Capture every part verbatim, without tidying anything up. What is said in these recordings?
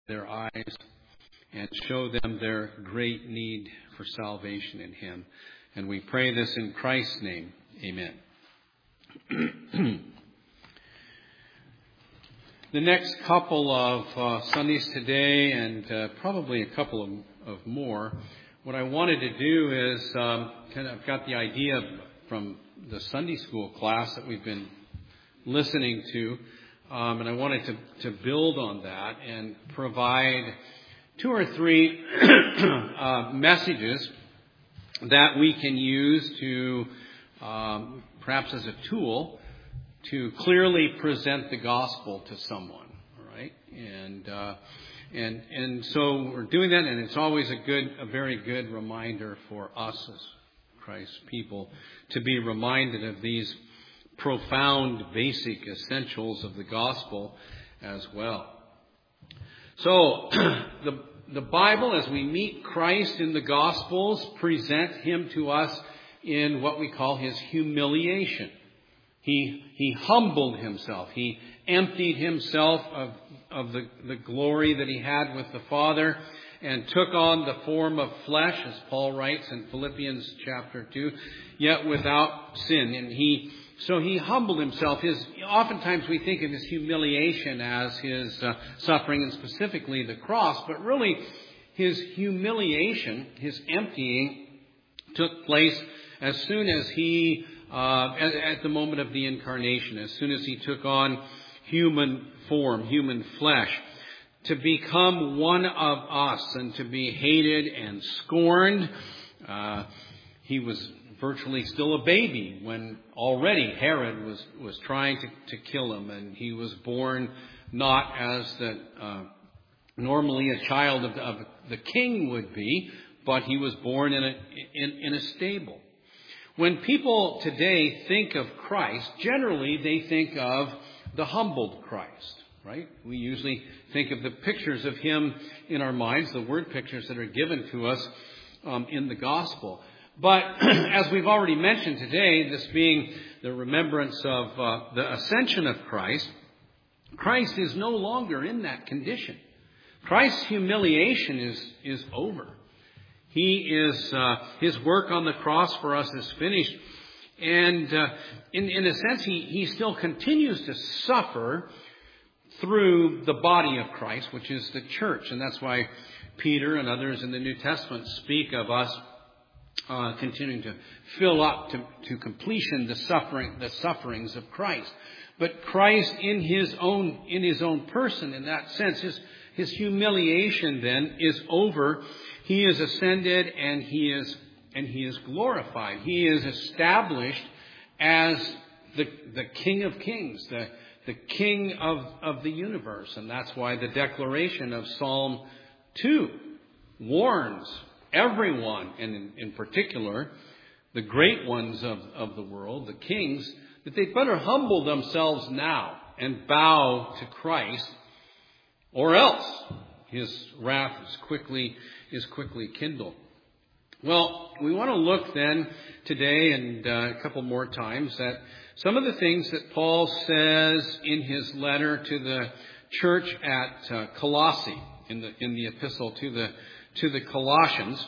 their eyes and show them their great need for salvation in Him. And we pray this in Christ's name. Amen. The next couple of uh, Sundays today, and uh, probably a couple of, of more, what I wanted to do is, um, kind of, I've got the idea from the Sunday school class that we've been listening to, um, and I wanted to, to build on that and provide two or three uh, messages that we can use to, um, perhaps as a tool, to clearly present the gospel to someone, all right? And uh, and and so we're doing that, and it's always a good, a very good reminder for us as Christ's people to be reminded of these profound, basic essentials of the gospel as well. So the the Bible, as we meet Christ in the Gospels, present Him to us in what we call His humiliation. He he humbled Himself. He emptied Himself of, of the, the glory that He had with the Father and took on the form of flesh, as Paul writes in Philippians chapter two, yet without sin. And he so He humbled Himself. His oftentimes we think of His humiliation as His uh, suffering, and specifically the cross, but really His humiliation, His emptying, took place as soon as He Uh, at, at the moment of the incarnation, as soon as He took on human form, human flesh, to become one of us and to be hated and scorned. Uh, he was virtually still a baby when already Herod was, was trying to, to kill Him, and He was born not as the, uh, normally a child of, of the king would be, but He was born in a, in, in a stable. When people today think of Christ, generally they think of the humbled Christ, right? We usually think of the pictures of Him in our minds, the word pictures that are given to us um, in the gospel. But as we've already mentioned today, this being the remembrance of uh, the ascension of Christ, Christ is no longer in that condition. Christ's humiliation is, is over. He is, uh, His work on the cross for us is finished. And uh, in, in a sense, he, he still continues to suffer through the body of Christ, which is the church. And that's why Peter and others in the New Testament speak of us uh, continuing to fill up to, to completion the suffering, the sufferings of Christ. But Christ in His own, in His own person, in that sense, His, His humiliation then is over. He is ascended and he is and he is glorified. He is established as the the King of Kings, the, the King of, of the universe. And that's why the declaration of Psalm two warns everyone, and in, in particular the great ones of, of the world, the kings, that they better humble themselves now and bow to Christ, or else His wrath is quickly is quickly kindled. Well, we want to look then today and uh, a couple more times at some of the things that Paul says in his letter to the church at uh, Colossae, in the in the epistle to the to the Colossians.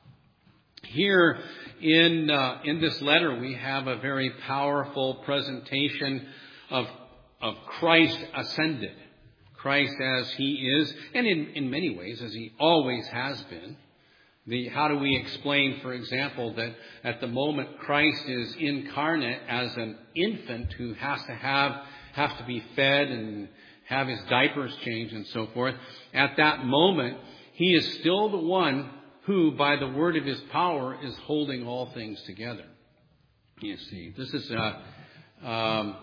Here in uh, in this letter, we have a very powerful presentation of of Christ ascended. Christ as He is, and in, in many ways as He always has been. The, how do we explain, for example, that at the moment Christ is incarnate as an infant who has to have, have to be fed and have his diapers changed and so forth. At that moment, He is still the one who, by the word of His power, is holding all things together. You see, this is uh, um,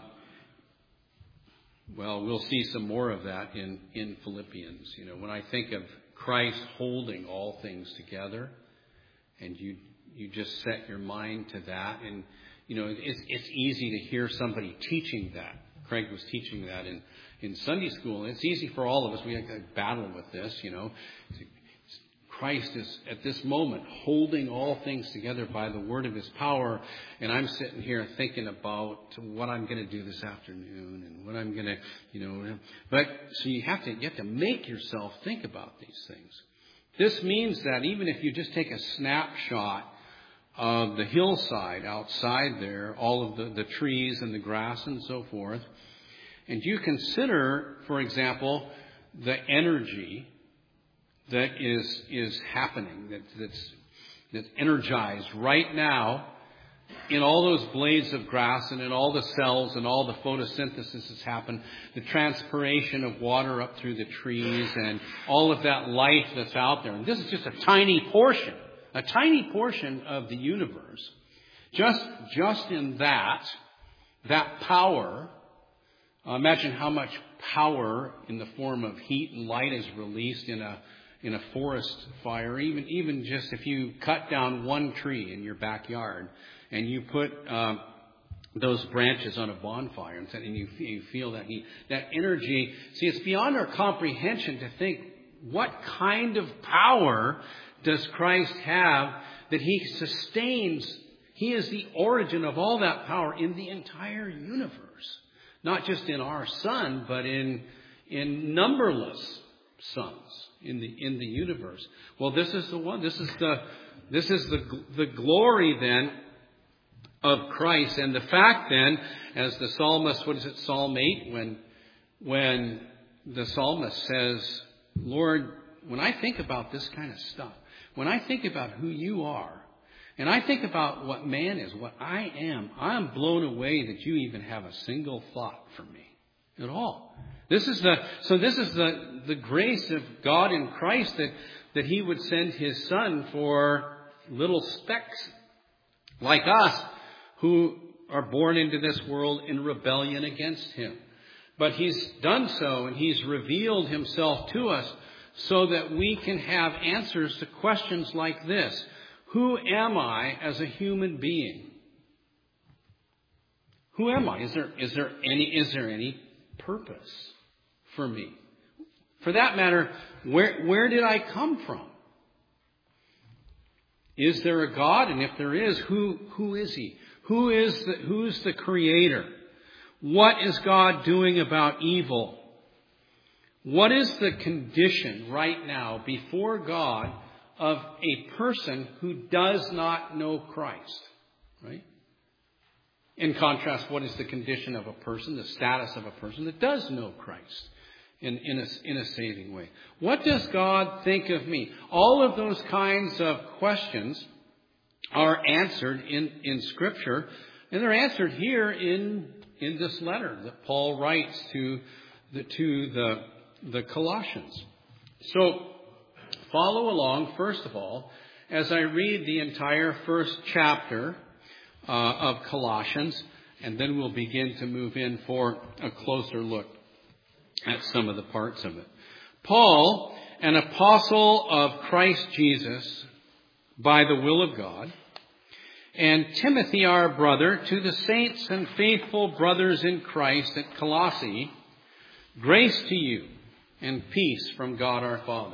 Well, we'll see some more of that in, in Philippians. You know, when I think of Christ holding all things together, and you you just set your mind to that, and you know, it's it's easy to hear somebody teaching that. Craig was teaching that in, in Sunday school, and it's easy for all of us. We have to battle with this, you know. Christ is at this moment holding all things together by the word of his power. And I'm sitting here thinking about what I'm going to do this afternoon and what I'm going to, you know. But so you have to, you have to make yourself think about these things. This means that even if you just take a snapshot of the hillside outside there, all of the, the trees and the grass and so forth, and you consider, for example, the energy that is is happening, that, that's that's energized right now in all those blades of grass and in all the cells and all the photosynthesis that's happened, the transpiration of water up through the trees and all of that life that's out there. And this is just a tiny portion, a tiny portion of the universe. Just, just in that, that power, uh, imagine how much power in the form of heat and light is released in a in a forest fire. Even even just if you cut down one tree in your backyard and you put uh, those branches on a bonfire and you, you feel that heat, that energy. See, it's beyond our comprehension to think what kind of power does Christ have that he sustains. He is the origin of all that power in the entire universe. Not just in our sun, but in in numberless suns in the in the universe. Well, this is the one. This is the this is the the glory then of Christ, and the fact then, as the psalmist, what is it, Psalm eight, when when the psalmist says, "Lord, when I think about this kind of stuff, when I think about who you are, and I think about what man is, what I am, I'm blown away that you even have a single thought for me at all." This is the so this is the, the grace of God in Christ that, that he would send his son for little specks like us who are born into this world in rebellion against him. But he's done so, and he's revealed himself to us so that we can have answers to questions like this. Who am I as a human being? Who am I? Is there is there any is there any purpose for me? For that matter, where where did I come from? Is there a God? And if there is, who who is he? Who is the who's the creator? What is God doing about evil? What is the condition right now before God of a person who does not know Christ? Right? In contrast, what is the condition of a person, the status of a person that does know Christ in, in, a, in a saving way? What does God think of me? All of those kinds of questions are answered in, in Scripture, and they're answered here in, in this letter that Paul writes to the, to the, the Colossians. So, follow along, first of all, as I read the entire first chapter uh, of Colossians, and then we'll begin to move in for a closer look at some of the parts of it. Paul, an apostle of Christ Jesus, by the will of God, and Timothy, our brother, to the saints and faithful brothers in Christ at Colossae, grace to you and peace from God our Father.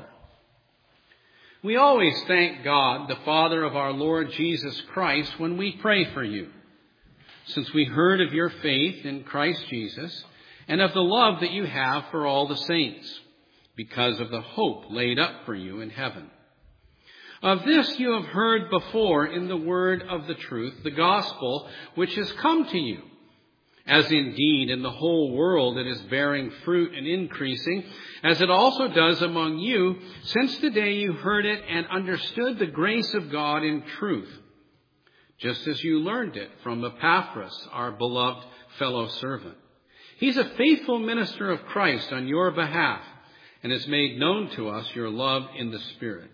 We always thank God, the Father of our Lord Jesus Christ, when we pray for you, since we heard of your faith in Christ Jesus and of the love that you have for all the saints, because of the hope laid up for you in heaven. Of this you have heard before in the word of the truth, the gospel, which has come to you, as indeed in the whole world it is bearing fruit and increasing, as it also does among you, since the day you heard it and understood the grace of God in truth, just as you learned it from Epaphras, our beloved fellow servant. He's a faithful minister of Christ on your behalf, and has made known to us your love in the Spirit.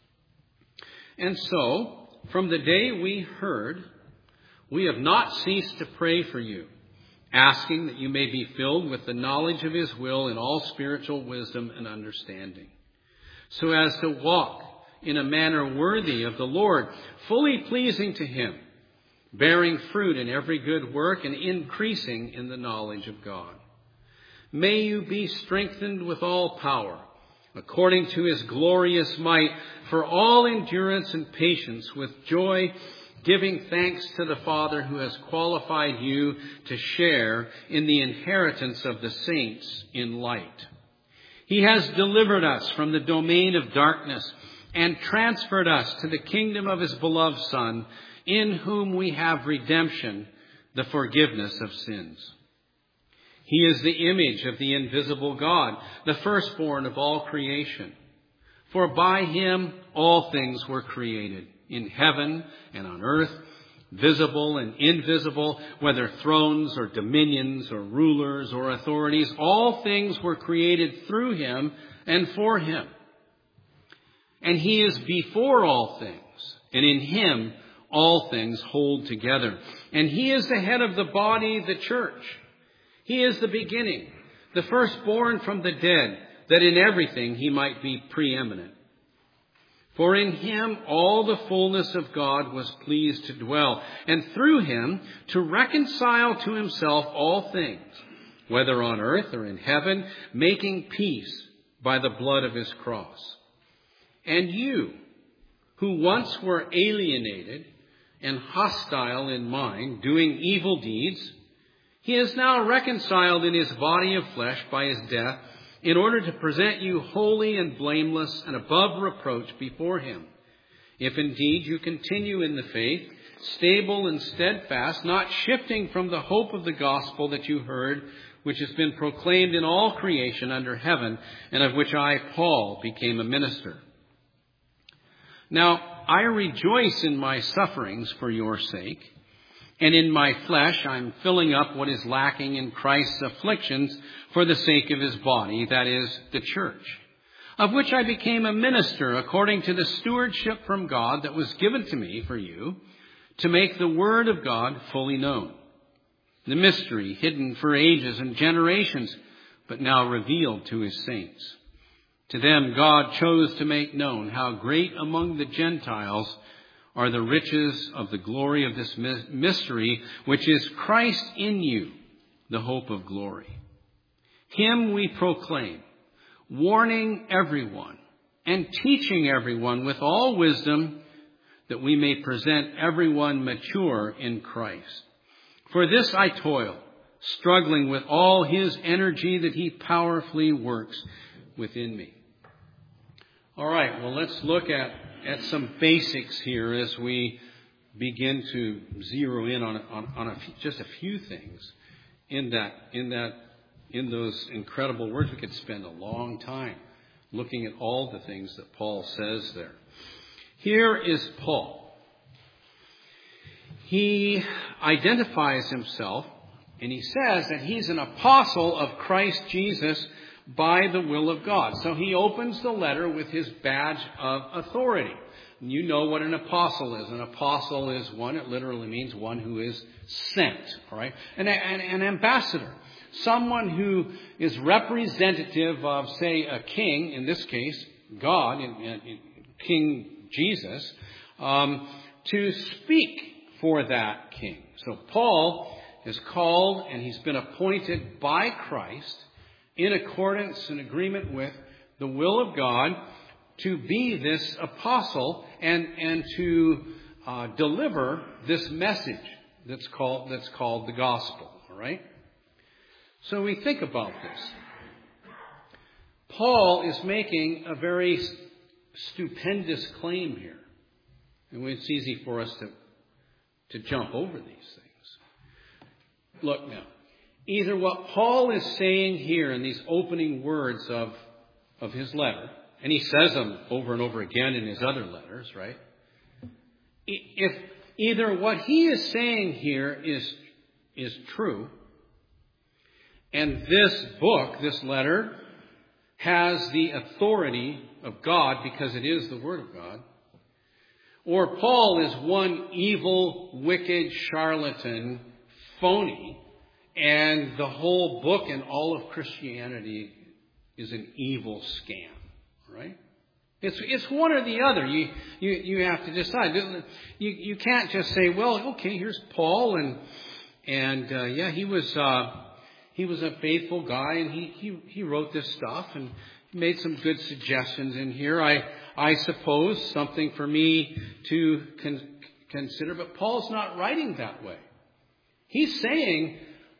And so, from the day we heard, we have not ceased to pray for you, asking that you may be filled with the knowledge of his will in all spiritual wisdom and understanding, so as to walk in a manner worthy of the Lord, fully pleasing to him, bearing fruit in every good work and increasing in the knowledge of God. May you be strengthened with all power, according to his glorious might, for all endurance and patience with joy, giving thanks to the Father who has qualified you to share in the inheritance of the saints in light. He has delivered us from the domain of darkness and transferred us to the kingdom of his beloved Son, in whom we have redemption, the forgiveness of sins. He is the image of the invisible God, the firstborn of all creation. For by him all things were created, in heaven and on earth, visible and invisible, whether thrones or dominions or rulers or authorities. All things were created through him and for him. And he is before all things, and in him all things hold together. And he is the head of the body, the church. He is the beginning, the firstborn from the dead, that in everything he might be preeminent. For in him all the fullness of God was pleased to dwell, and through him to reconcile to himself all things, whether on earth or in heaven, making peace by the blood of his cross. And you, who once were alienated and hostile in mind, doing evil deeds, he is now reconciled in his body of flesh by his death, in order to present you holy and blameless and above reproach before him. If indeed you continue in the faith, stable and steadfast, not shifting from the hope of the gospel that you heard, which has been proclaimed in all creation under heaven, and of which I, Paul, became a minister. Now, I rejoice in my sufferings for your sake, and in my flesh I'm filling up what is lacking in Christ's afflictions for the sake of his body, that is, the church, of which I became a minister according to the stewardship from God that was given to me for you, to make the word of God fully known, the mystery hidden for ages and generations, but now revealed to his saints. To them God chose to make known how great among the Gentiles are the riches of the glory of this mystery, which is Christ in you, the hope of glory. Him we proclaim, warning everyone and teaching everyone with all wisdom, that we may present everyone mature in Christ. For this I toil, struggling with all his energy that he powerfully works within me. All right, well, let's look at, at some basics here as we begin to zero in on, on, on a, just a few things in that, in that, in those incredible words. We could spend a long time looking at all the things that Paul says there. Here is Paul. He identifies himself, and he says that he's an apostle of Christ Jesus by the will of God. So he opens the letter with his badge of authority. And you know what an apostle is. An apostle is one, it literally means one who is sent, all right? An, an, an ambassador. Someone who is representative of, say, a king, in this case, God, in, in, King Jesus, um, to speak for that king. So Paul is called and he's been appointed by Christ in accordance and agreement with the will of God to be this apostle and, and to uh, deliver this message that's called, that's called the gospel, all right? So we think about this. Paul is making a very stupendous claim here. And it's easy for us to, to jump over these things. Look now. Either what Paul is saying here in these opening words of, of his letter, and he says them over and over again in his other letters, right? If either what he is saying here is, is true, and this book, this letter, has the authority of God because it is the Word of God, or Paul is one evil, wicked, charlatan, phony, and the whole book and all of Christianity is an evil scam, right? It's it's one or the other. You you you have to decide. You you can't just say, well, okay, here's Paul, and and uh, yeah, he was uh, he was a faithful guy, and he he he wrote this stuff, and made some good suggestions in here. I, I suppose something for me to con- consider, but Paul's not writing that way. He's saying,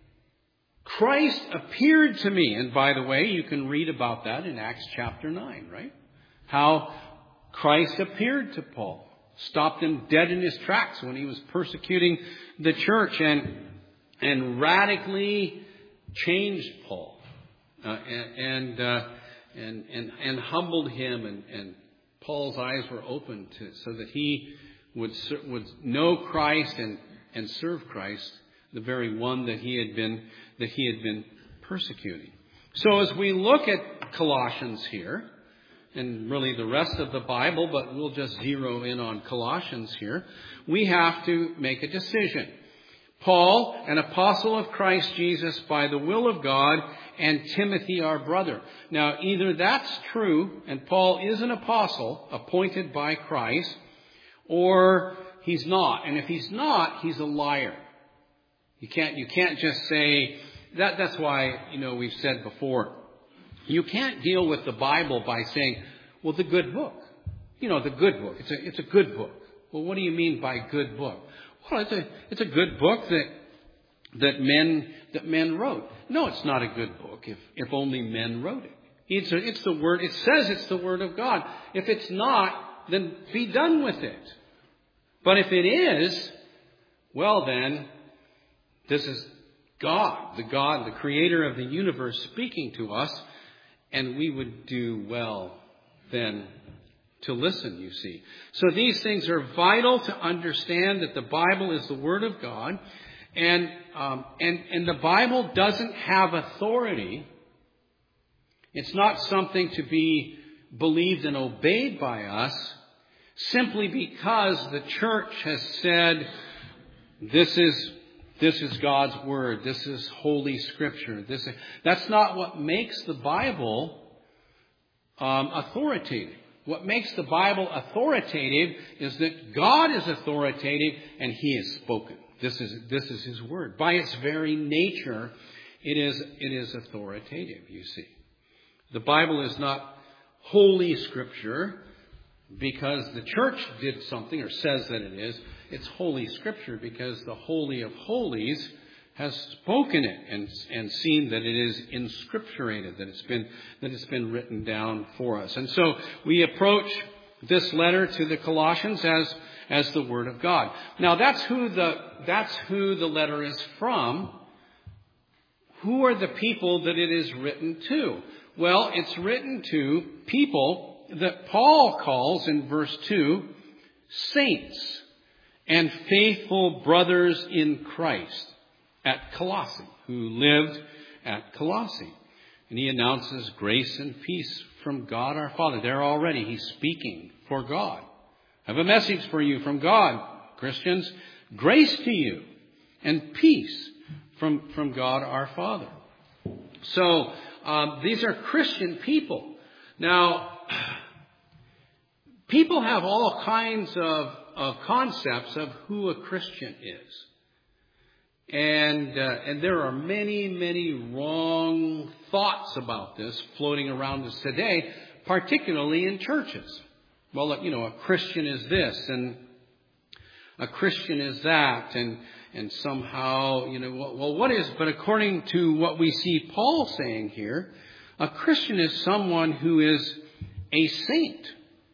Christ appeared to me. And by the way, you can read about that in Acts chapter nine, right? How Christ appeared to Paul, stopped him dead in his tracks when he was persecuting the church, and and radically changed Paul, uh, and and, uh, and and and humbled him, and, and Paul's eyes were opened to so that he would would know Christ and and serve Christ, the very one that he had been that he had been persecuting. So as we look at Colossians here, and really the rest of the Bible, but we'll just zero in on Colossians here, we have to make a decision. Paul, an apostle of Christ Jesus by the will of God, and Timothy, our brother. Now, either that's true, and Paul is an apostle appointed by Christ, or he's not. And if he's not, he's a liar. You can't, you can't just say, that. that's why, you know, we've said before, you can't deal with the Bible by saying, well, the good book. You know, the good book. It's a, it's a good book. Well, what do you mean by good book? Well, it's a, it's a good book that, that men, that men wrote. No, it's not a good book if, if only men wrote it. It's a, it's the word, it says it's the word of God. If it's not, then be done with it. But if it is, well then, this is God, the God, the creator of the universe speaking to us, and we would do well then to listen, you see. So these things are vital to understand that the Bible is the Word of God, and um, and and the Bible doesn't have authority. It's not something to be believed and obeyed by us simply because the church has said, this is this is God's Word, this is Holy Scripture. This is, that's not what makes the Bible um, authoritative. What makes the Bible authoritative is that God is authoritative and He has spoken. This is this is His Word. By its very nature, it is it is authoritative, you see. The Bible is not Holy Scripture because the church did something or says that it is. It's Holy Scripture because the Holy of Holies has spoken it and and seen that it is inscripturated, that it's been that it's been written down for us. And so we approach this letter to the Colossians as as the Word of God. Now that's who the that's who the letter is from. Who are the people that it is written to? Well, it's written to people that Paul calls in verse two saints and faithful brothers in Christ at Colossae, who lived at Colossae. And he announces grace and peace from God our Father. There already, he's speaking for God. I have a message for you from God, Christians. Grace to you and peace from, from God our Father. So, um, these are Christian people. Now, people have all kinds of, of concepts of who a Christian is. And uh, and there are many, many wrong thoughts about this floating around us today, particularly in churches. Well, you know, a Christian is this, and a Christian is that, and and somehow, you know, well, what is, but according to what we see Paul saying here, a Christian is someone who is a saint.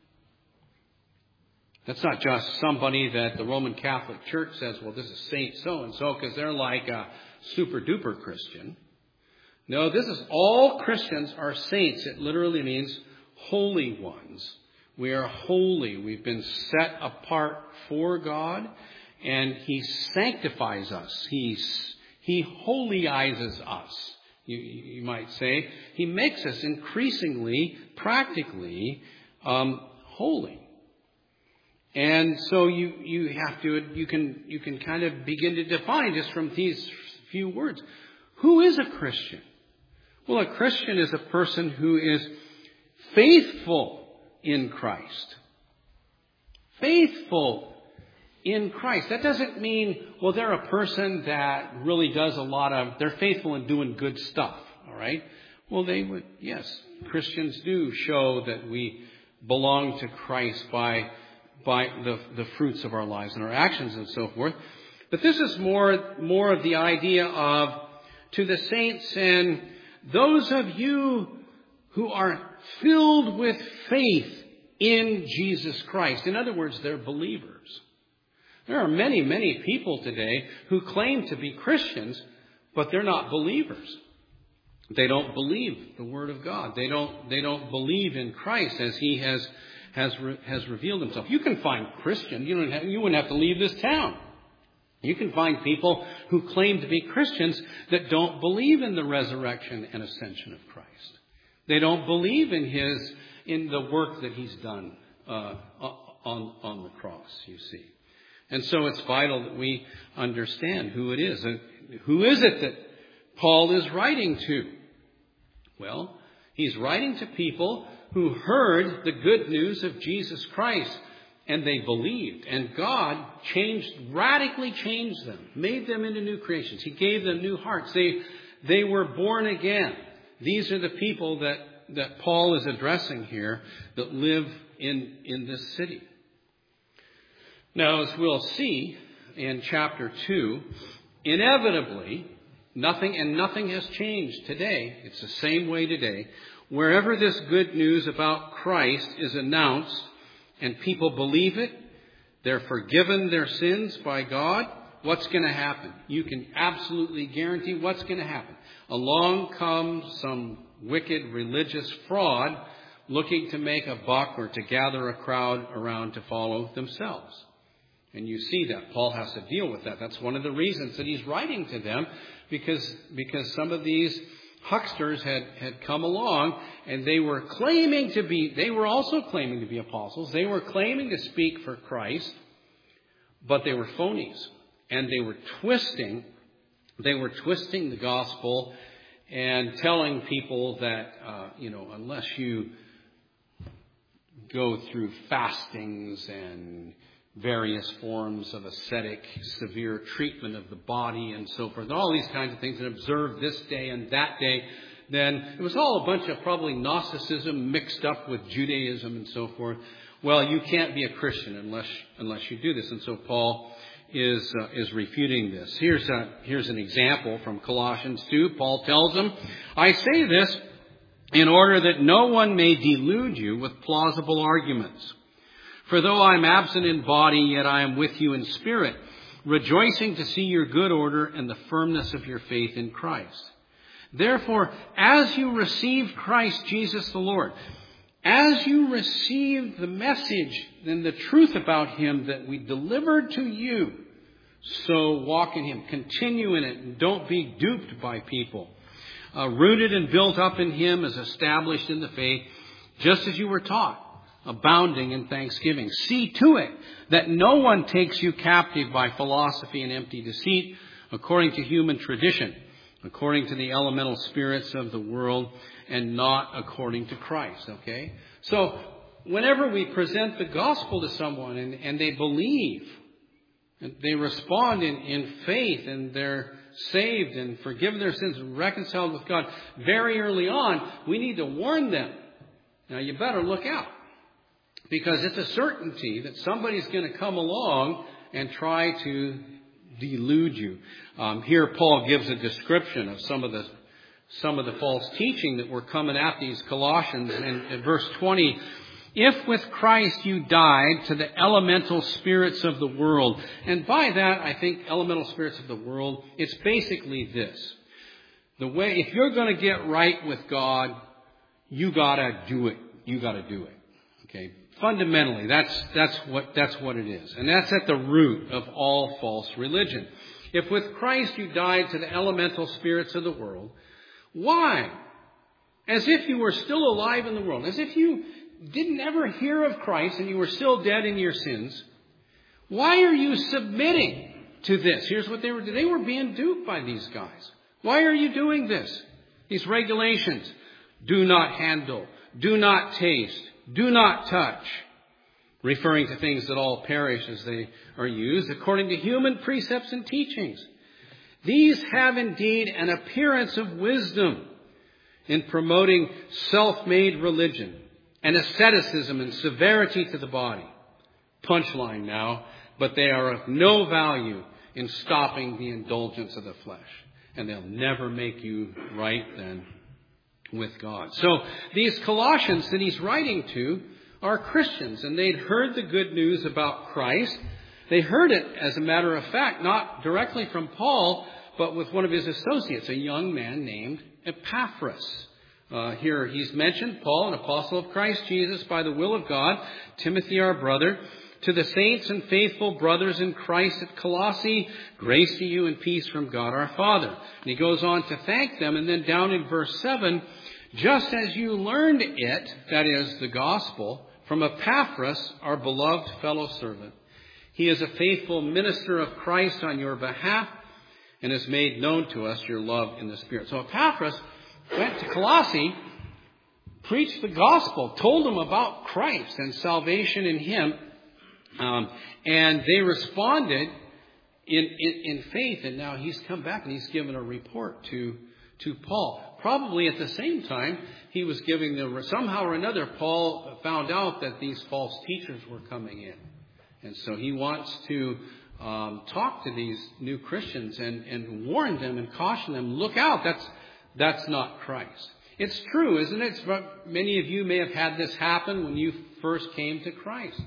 That's not just somebody that the Roman Catholic Church says, well, this is Saint so-and-so because they're like a super-duper Christian. No, this is all Christians are saints. It literally means holy ones. We are holy. We've been set apart for God, and He sanctifies us. He, he holiizes us, you, you might say. He makes us increasingly, practically um, holy. And so you, you have to, you can, you can kind of begin to define just from these few words. Who is a Christian? Well, a Christian is a person who is faithful in Christ. Faithful in Christ. That doesn't mean, well, they're a person that really does a lot of, they're faithful in doing good stuff. All right. Well, they would, yes, Christians do show that we belong to Christ by, by the, the fruits of our lives and our actions and so forth. But this is more, more of the idea of, to the saints and those of you who are filled with faith in Jesus Christ. In other words, they're believers. There are many, many people today who claim to be Christians, but they're not believers. They don't believe the Word of God. They don't, they don't believe in Christ as He has, has, re, has revealed Himself. You can find Christians. You don't have, you wouldn't have to leave this town. You can find people who claim to be Christians that don't believe in the resurrection and ascension of Christ. They don't believe in His, in the work that He's done uh, on, on the cross, you see. And so it's vital that we understand who it is. And who is it that Paul is writing to? Well, he's writing to people who heard the good news of Jesus Christ and they believed. And God changed, radically changed them, made them into new creations. He gave them new hearts. They, they were born again. These are the people that, that Paul is addressing here that live in, in this city. Now, as we'll see in chapter two, inevitably, nothing and nothing has changed today. It's the same way today. Wherever this good news about Christ is announced and people believe it, they're forgiven their sins by God, what's going to happen? You can absolutely guarantee what's going to happen. Along comes some wicked religious fraud looking to make a buck or to gather a crowd around to follow themselves. And you see that. Paul has to deal with that. That's one of the reasons that he's writing to them, because, because some of these hucksters had, had come along and they were claiming to be, they were also claiming to be apostles. They were claiming to speak for Christ, but they were phonies. And they were twisting, they were twisting the gospel and telling people that, uh, you know, unless you go through fastings and various forms of ascetic, severe treatment of the body and so forth, and all these kinds of things, and observe this day and that day, then it was all a bunch of probably Gnosticism mixed up with Judaism and so forth. Well, you can't be a Christian unless unless you do this. And so Paul is uh, is refuting this. Here's a, here's an example from Colossians two. Paul tells them, I say this in order that no one may delude you with plausible arguments. For though I am absent in body, yet I am with you in spirit, rejoicing to see your good order and the firmness of your faith in Christ. Therefore, as you received Christ Jesus the Lord, as you received the message and the truth about Him that we delivered to you, so walk in Him, continue in it, and don't be duped by people. Uh, rooted and built up in Him, as established in the faith, just as you were taught, abounding in thanksgiving. See to it that no one takes you captive by philosophy and empty deceit, according to human tradition, according to the elemental spirits of the world, and not according to Christ. Okay? So, whenever we present the gospel to someone and, and they believe, and they respond in, in faith, and they're saved and forgiven their sins and reconciled with God, very early on, we need to warn them. Now, you better look out. Because it's a certainty that somebody's going to come along and try to delude you. Um, here Paul gives a description of some of the some of the false teaching that were coming at these Colossians. In, in verse twenty, if with Christ you died to the elemental spirits of the world. And by that, I think elemental spirits of the world, it's basically this. The way, if you're going to get right with God, you got to do it. You got to do it. Okay. Fundamentally, that's, that's what, that's what it is. And that's at the root of all false religion. If with Christ you died to the elemental spirits of the world, why? As if you were still alive in the world. As if you didn't ever hear of Christ and you were still dead in your sins. Why are you submitting to this? Here's what they were doing. They were being duped by these guys. Why are you doing this? These regulations. Do not handle. Do not taste. Do not touch, referring to things that all perish as they are used, according to human precepts and teachings. These have indeed an appearance of wisdom in promoting self-made religion and asceticism and severity to the body. Punchline now, but they are of no value in stopping the indulgence of the flesh. And they'll never make you right then with God. So these Colossians that he's writing to are Christians, and they'd heard the good news about Christ. They heard it, as a matter of fact, not directly from Paul, but with one of his associates, a young man named Epaphras. Uh, here he's mentioned, Paul, an apostle of Christ Jesus, by the will of God, Timothy, our brother, to the saints and faithful brothers in Christ at Colossae, grace to you and peace from God our Father. And he goes on to thank them, and then down in verse seven, just as you learned it, that is, the gospel, from Epaphras, our beloved fellow servant. He is a faithful minister of Christ on your behalf, and has made known to us your love in the Spirit. So Epaphras went to Colossae, preached the gospel, told them about Christ and salvation in him, um, and they responded in, in, in faith. And now he's come back and he's given a report to, to Paul. Probably at the same time, he was giving the, somehow or another, Paul found out that these false teachers were coming in. And so he wants to Um, talk to these new Christians and, and warn them and caution them. Look out, that's that's not Christ. It's true, isn't it? It's, many of you may have had this happen when you first came to Christ.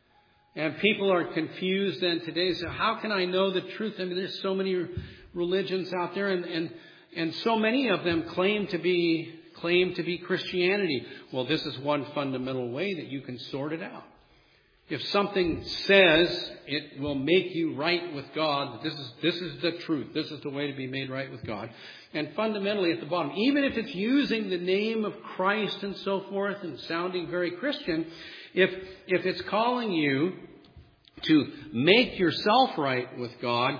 And people are confused then today. So how can I know the truth? I mean, there's so many religions out there, and, and, and so many of them claim to be claim to be Christianity. Well, this is one fundamental way that you can sort it out. If something says it will make you right with God, this is this is the truth. This is the way to be made right with God. And fundamentally at the bottom, even if it's using the name of Christ and so forth and sounding very Christian, if if it's calling you to make yourself right with God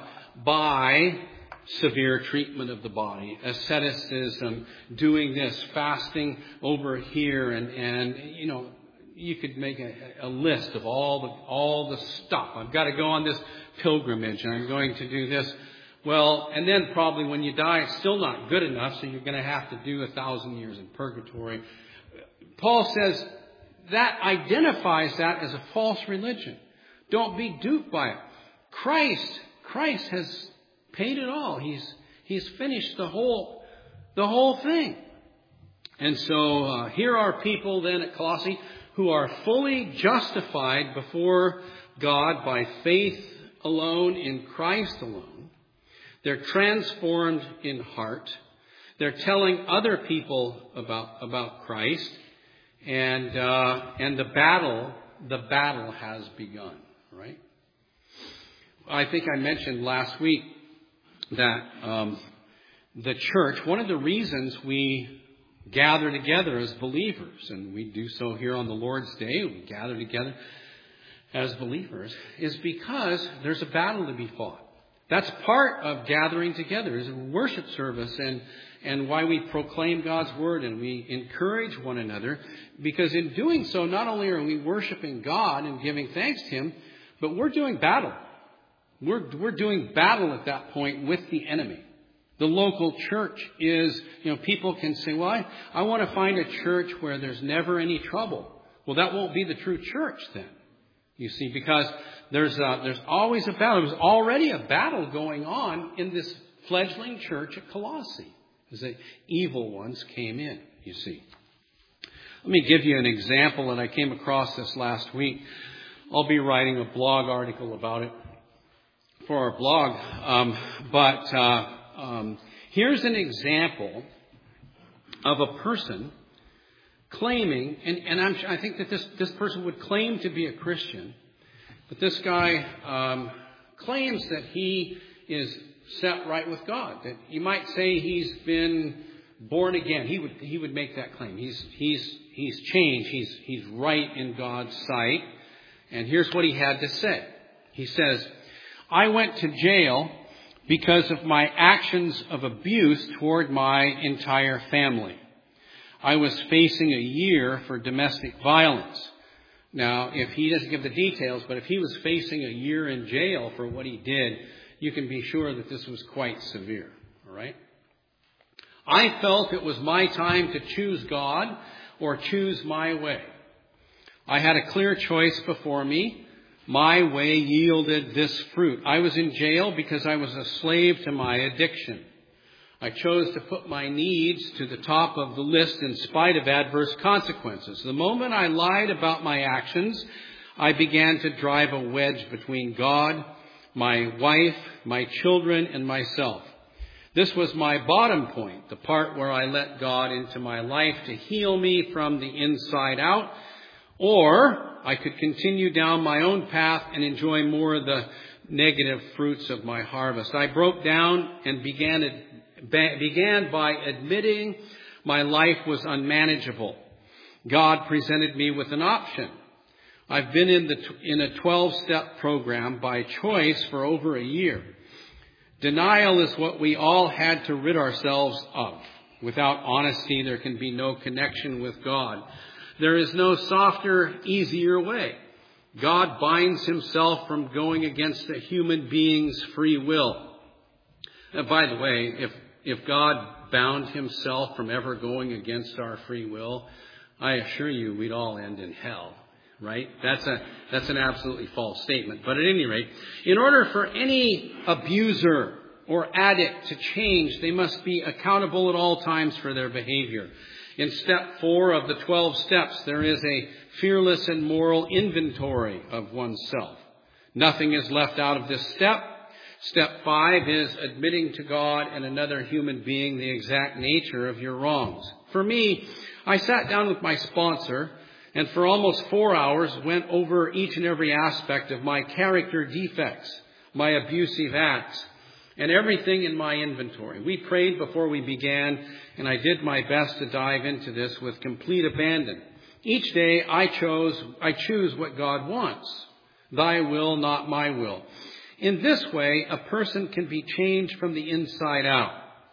by severe treatment of the body, asceticism, doing this, fasting over here, and, and you know, you could make a, a list of all the all the stuff. I've got to go on this pilgrimage, and I'm going to do this. Well, and then probably when you die, it's still not good enough, so you're going to have to do a thousand years in purgatory. Paul says that identifies that as a false religion. Don't be duped by it. Christ, Christ has paid it all. He's He's finished the whole the whole thing. And so uh, here are people then at Colossae who are fully justified before God by faith alone in Christ alone. They're transformed in heart. They're telling other people about about Christ, and uh, and the battle the battle has begun. Right? I think I mentioned last week that um, the church. One of the reasons we gather together as believers, and we do so here on the Lord's Day, we gather together as believers, is because there's a battle to be fought. That's part of gathering together, is a worship service, and, and why we proclaim God's Word and we encourage one another, because in doing so, not only are we worshiping God and giving thanks to Him, but we're doing battle. We're, we're doing battle at that point with the enemy. The local church is, you know, people can say, well, I, I want to find a church where there's never any trouble. Well, that won't be the true church then, you see, because there's a, there's always a battle. There's already a battle going on in this fledgling church at Colossae as the evil ones came in, you see. Let me give you an example, and I came across this last week. I'll be writing a blog article about it for our blog, um, but... Uh, Um, here's an example of a person claiming, and, and I'm, I think that this, this person would claim to be a Christian, but this guy um, claims that he is set right with God. That you might say he's been born again. He would he would make that claim. He's he's he's changed. He's he's right in God's sight. And here's what he had to say. He says, "I went to jail because of my actions of abuse toward my entire family. I was facing a year for domestic violence." Now, if he doesn't give the details, but if he was facing a year in jail for what he did, you can be sure that this was quite severe. All right? I felt it was my time to choose God or choose my way. I had a clear choice before me. My way yielded this fruit. I was in jail because I was a slave to my addiction. I chose to put my needs to the top of the list in spite of adverse consequences. The moment I lied about my actions, I began to drive a wedge between God, my wife, my children, and myself. This was my bottom point, the part where I let God into my life to heal me from the inside out, or I could continue down my own path and enjoy more of the negative fruits of my harvest. I broke down and began, began by admitting my life was unmanageable. God presented me with an option. I've been in the in a twelve-step program by choice for over a year. Denial is what we all had to rid ourselves of. Without honesty, there can be no connection with God. There is no softer, easier way. God binds himself from going against a human being's free will. And by the way, if, if God bound himself from ever going against our free will, I assure you we'd all end in hell, right? That's a, that's an absolutely false statement. But at any rate, in order for any abuser or addict to change, they must be accountable at all times for their behavior. In step four of the twelve steps, there is a fearless and moral inventory of oneself. Nothing is left out of this step. Step five is admitting to God and another human being the exact nature of your wrongs. For me, I sat down with my sponsor and for almost four hours went over each and every aspect of my character defects, my abusive acts, and everything in my inventory. We prayed before we began, and I did my best to dive into this with complete abandon. Each day I chose, I choose what God wants. Thy will, not my will. In this way, a person can be changed from the inside out.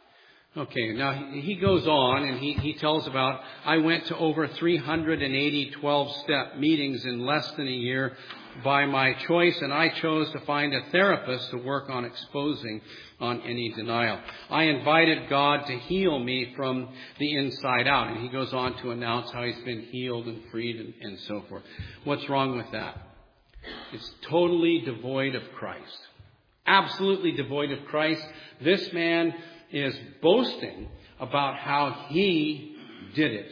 Okay, now he goes on and he, he tells about, I went to over three hundred eighty twelve-step meetings in less than a year by my choice, and I chose to find a therapist to work on exposing on any denial. I invited God to heal me from the inside out, and he goes on to announce how he's been healed and freed and, and so forth. What's wrong with that? It's totally devoid of Christ. Absolutely devoid of Christ. This man is boasting about how he did it.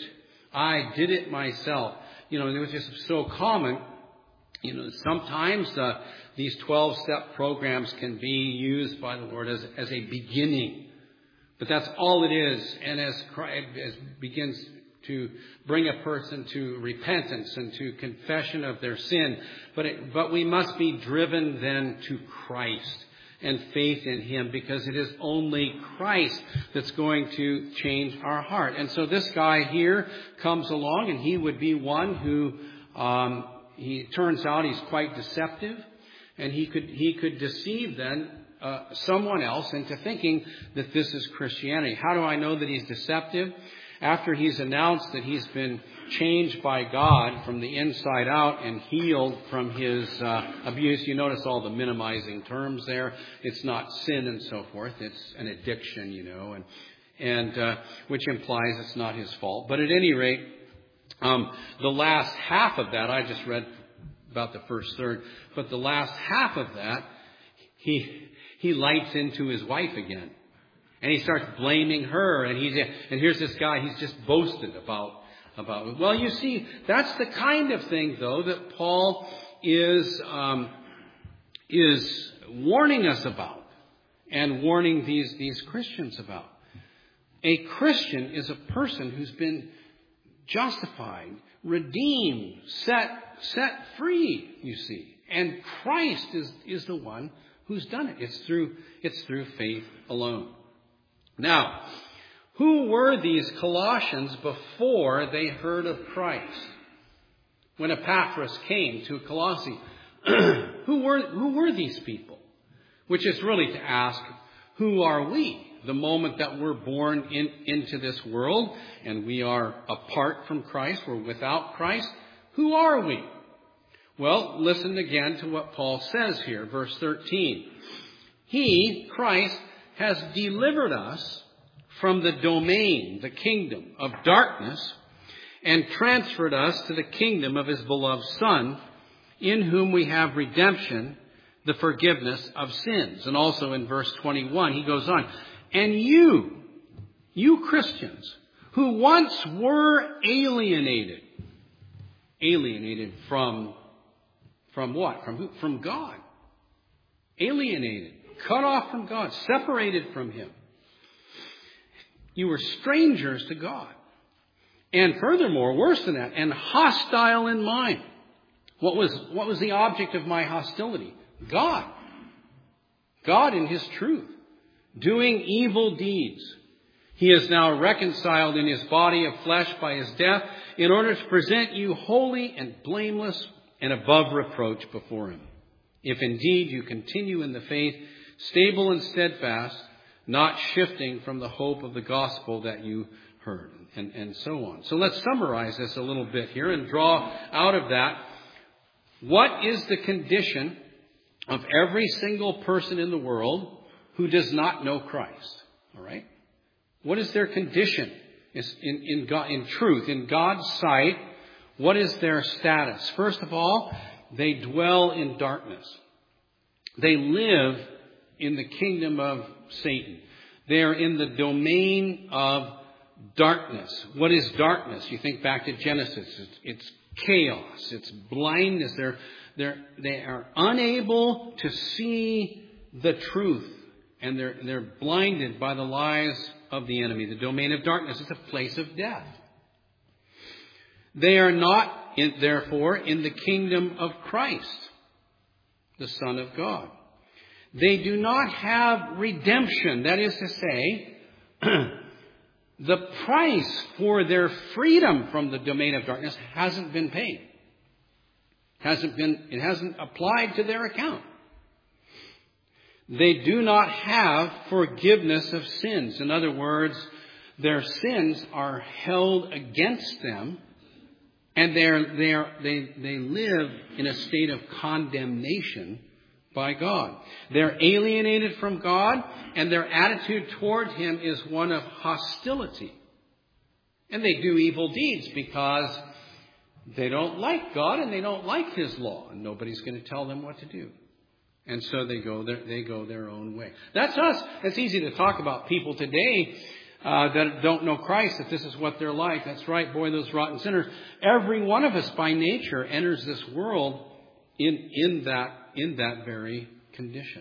I did it myself. You know, it was just so common. You know, sometimes uh, these twelve-step programs can be used by the Lord as, as a beginning. But that's all it is. And as Christ as begins to bring a person to repentance and to confession of their sin. But it, but we must be driven then to Christ and faith in him, because it is only Christ that's going to change our heart. And so this guy here comes along, and he would be one who, um, he turns out he's quite deceptive, and he could he could deceive then uh, someone else into thinking that this is Christianity. How do I know that he's deceptive? After he's announced that he's been changed by God from the inside out and healed from his uh, abuse. You notice all the minimizing terms there. It's not sin and so forth. It's an addiction, you know, and and uh, which implies it's not his fault. But at any rate, um, the last half of that, I just read about the first third, but the last half of that, he he lights into his wife again. And he starts blaming her, and he's and here's this guy, he's just boasted about about it. Well, you see, that's the kind of thing, though, that Paul is um, is warning us about and warning these these Christians about. A Christian is a person who's been justified, redeemed, set set free. You see, and Christ is is the one who's done it. It's through it's through faith alone. Now, who were these Colossians before they heard of Christ? When Epaphras came to Colossae, who were who were these people? Which is really to ask, who are we? The moment that we're born in, into this world and we are apart from Christ, we're without Christ, who are we? Well, listen again to what Paul says here, verse thirteen. He, Christ, has delivered us from the domain, the kingdom of darkness, and transferred us to the kingdom of his beloved Son, in whom we have redemption, the forgiveness of sins. And also in verse twenty-one, he goes on, and you, you Christians, who once were alienated, alienated from, from what? From who? From God. Alienated, cut off from God, separated from him. You were strangers to God. And furthermore, worse than that, and hostile in mind. What was, what was the object of my hostility? God. God in his truth. Doing evil deeds. He is now reconciled in his body of flesh by his death in order to present you holy and blameless and above reproach before him. If indeed you continue in the faith, stable and steadfast, not shifting from the hope of the gospel that you heard, and, and so on. So let's summarize this a little bit here and draw out of that, what is the condition of every single person in the world who does not know Christ? All right? What is their condition in, in, God, in truth, in God's sight? What is their status? First of all, they dwell in darkness. They live in the kingdom of Satan. They are in the domain of darkness. What is darkness? You think back to Genesis. It's, it's chaos. It's blindness. They're, they're, they are unable to see the truth. And they're, they're blinded by the lies of the enemy. The domain of darkness is a place of death. They are not, in, therefore, in the kingdom of Christ, the Son of God. They do not have redemption. That is to say, the price for their freedom from the domain of darkness hasn't been paid. Hasn't been, it hasn't applied to their account. They do not have forgiveness of sins. In other words, their sins are held against them, and they are, they are, they, they live in a state of condemnation by God. They're alienated from God, and their attitude toward him is one of hostility. And they do evil deeds because they don't like God and they don't like his law, and nobody's going to tell them what to do. And so they go their, they go their own way. That's us. It's easy to talk about people today uh, that don't know Christ, that this is what they're like. That's right, boy, those rotten sinners. Every one of us by nature enters this world in, in that in that very condition.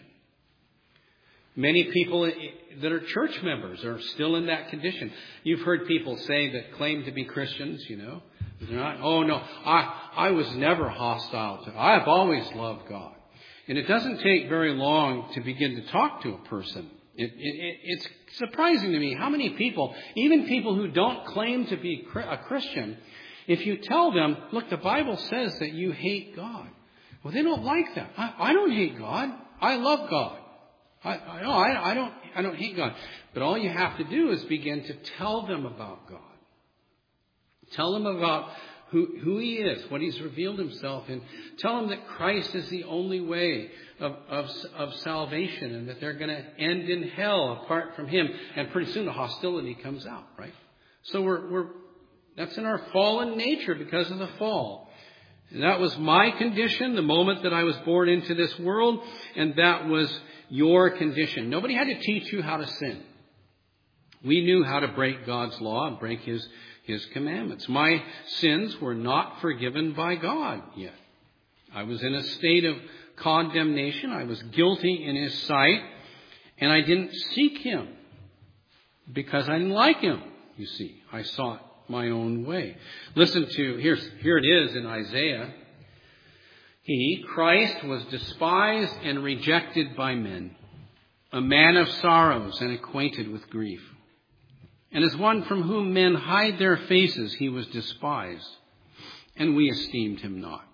Many people that are church members are still in that condition. You've heard people say that claim to be Christians, you know. They're not, oh no, I, I was never hostile to, I've always loved God. And it doesn't take very long to begin to talk to a person. It, it, it's surprising to me how many people, even people who don't claim to be a Christian, if you tell them, look, the Bible says that you hate God. Well, they don't like that. I, I don't hate God. I love God. I, I, no, I, I don't. I don't hate God. But all you have to do is begin to tell them about God. Tell them about who, who he is, what he's revealed himself in. Tell them that Christ is the only way of, of, of salvation, and that they're going to end in hell apart from him. And pretty soon the hostility comes out, right? So we're, we're that's in our fallen nature because of the fall. And that was my condition the moment that I was born into this world, and that was your condition. Nobody had to teach you how to sin. We knew how to break God's law and break his, his commandments. My sins were not forgiven by God yet. I was in a state of condemnation. I was guilty in his sight, and I didn't seek him because I didn't like him, you see. I sought my own way. Listen to, here's, here it is in Isaiah. He, Christ, was despised and rejected by men, a man of sorrows and acquainted with grief. And as one from whom men hide their faces, he was despised, and we esteemed him not.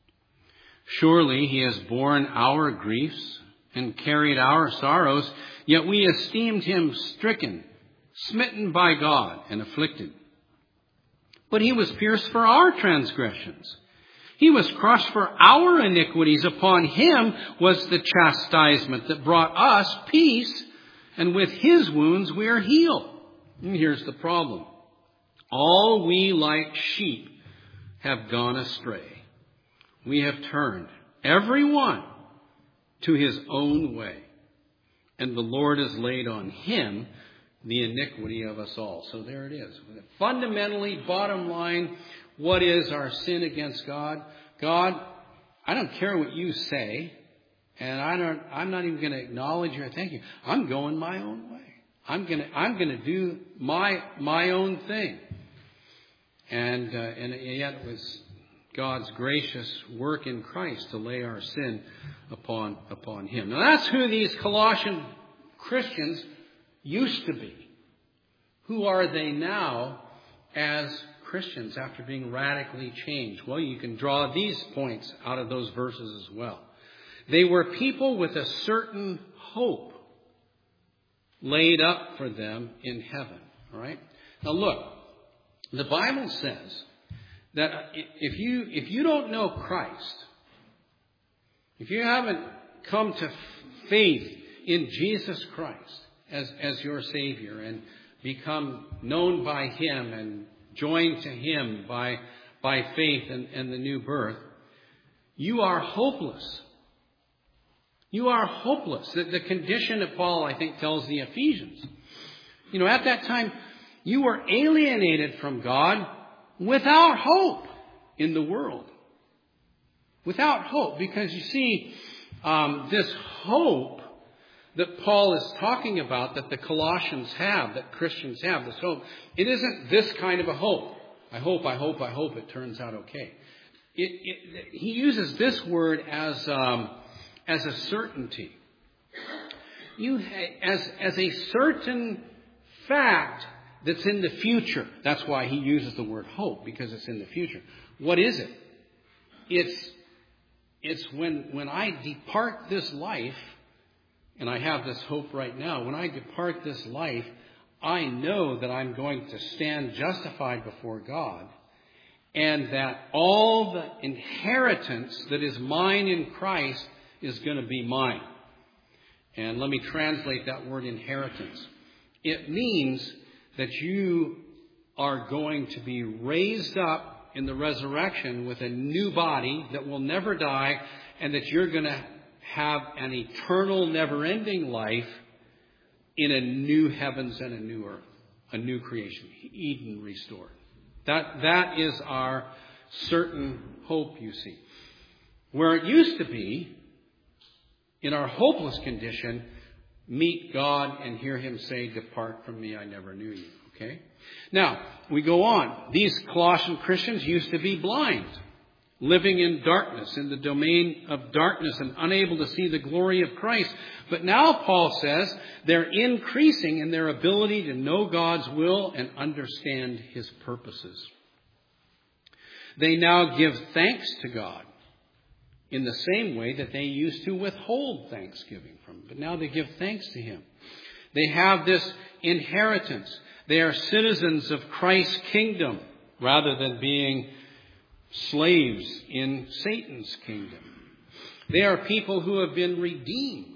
Surely he has borne our griefs and carried our sorrows, yet we esteemed him stricken, smitten by God, and afflicted. But he was pierced for our transgressions. He was crushed for our iniquities. Upon him was the chastisement that brought us peace, and with his wounds we are healed. And here's the problem. All we like sheep have gone astray. We have turned every one to his own way. And the Lord has laid on him the iniquity of us all. So there it is. Fundamentally, bottom line, what is our sin against God? God, I don't care what you say, and I don't, I'm not even going to acknowledge you or thank you. I'm going my own way. I'm going to, I'm going to do my, my own thing. And, uh, and yet it was God's gracious work in Christ to lay our sin upon, upon him. Now that's who these Colossian Christians used to be. Who are they now as Christians after being radically changed? Well, you can draw these points out of those verses as well. They were people with a certain hope laid up for them in heaven. All right? Now look, the Bible says that if you if you don't know Christ, if you haven't come to faith in Jesus Christ as, as your Savior and become known by him and joined to him by, by faith and, and the new birth, you are hopeless. You are hopeless. The, the condition that Paul, I think, tells the Ephesians. You know, at that time, you were alienated from God without hope in the world. Without hope. Because you see, um, this hope that Paul is talking about, that the Colossians have, that Christians have, this hope, it isn't this kind of a hope. I hope, I hope, I hope it turns out okay. It, it, he uses this word as um, as a certainty. You as as a certain fact that's in the future. That's why he uses the word hope, because it's in the future. What is it? It's it's when when I depart this life. And I have this hope right now. When I depart this life, I know that I'm going to stand justified before God, and that all the inheritance that is mine in Christ is going to be mine. And let me translate that word inheritance. It means that you are going to be raised up in the resurrection with a new body that will never die, and that you're going to have an eternal, never-ending life in a new heavens and a new earth, a new creation, Eden restored. That, that is our certain hope, you see. Where it used to be, in our hopeless condition, meet God and hear him say, "Depart from me, I never knew you." Okay? Now, we go on. These Colossian Christians used to be blind, living in darkness, in the domain of darkness, and unable to see the glory of Christ. But now Paul says they're increasing in their ability to know God's will and understand his purposes. They now give thanks to God in the same way that they used to withhold thanksgiving from him. But now they give thanks to him. They have this inheritance. They are citizens of Christ's kingdom rather than being slaves in Satan's kingdom. They are people who have been redeemed.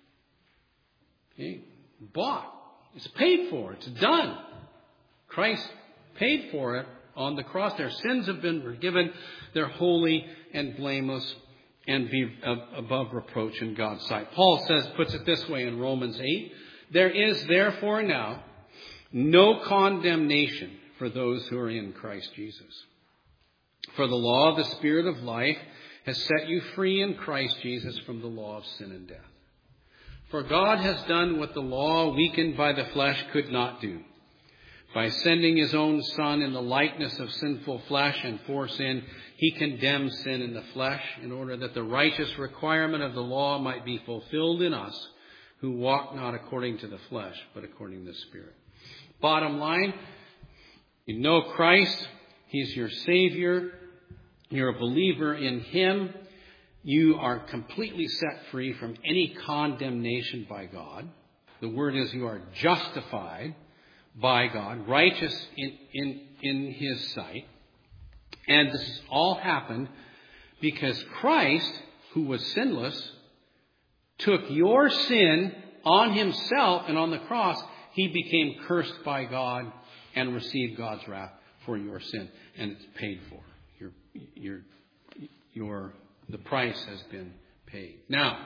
Okay? Bought. It's paid for. It's done. Christ paid for it on the cross. Their sins have been forgiven. They're holy and blameless and be above reproach in God's sight. Paul says, puts it this way in Romans eight, "There is therefore now no condemnation for those who are in Christ Jesus. For the law of the Spirit of life has set you free in Christ Jesus from the law of sin and death. For God has done what the law, weakened by the flesh, could not do. By sending his own Son in the likeness of sinful flesh and for sin, he condemned sin in the flesh in order that the righteous requirement of the law might be fulfilled in us who walk not according to the flesh, but according to the Spirit." Bottom line, you know Christ. He's your Savior. You're a believer in him. You are completely set free from any condemnation by God. The word is you are justified by God, righteous in, in, in his sight. And this has all happened because Christ, who was sinless, took your sin on himself, and on the cross, He became cursed by God and received God's wrath for your sin. And it's paid for. Your, your, your, the price has been paid. Now,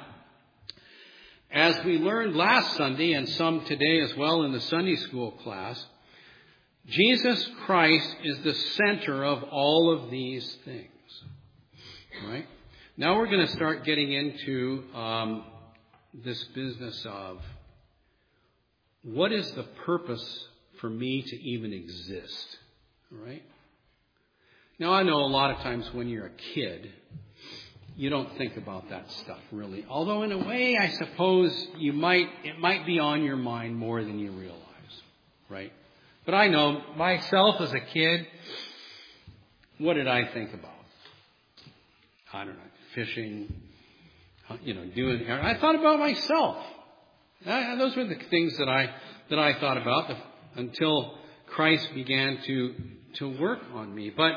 as we learned last Sunday and some today as well in the Sunday school class, Jesus Christ is the center of all of these things. Right? Now we're going to start getting into um, this business of what is the purpose for me to even exist? All right? Now I know a lot of times when you're a kid, you don't think about that stuff really. Although in a way, I suppose you might, it might be on your mind more than you realize. Right? But I know myself as a kid, what did I think about? I don't know, fishing, you know, doing, I thought about myself. I, those were the things that I, that I thought about until Christ began to, to work on me. But,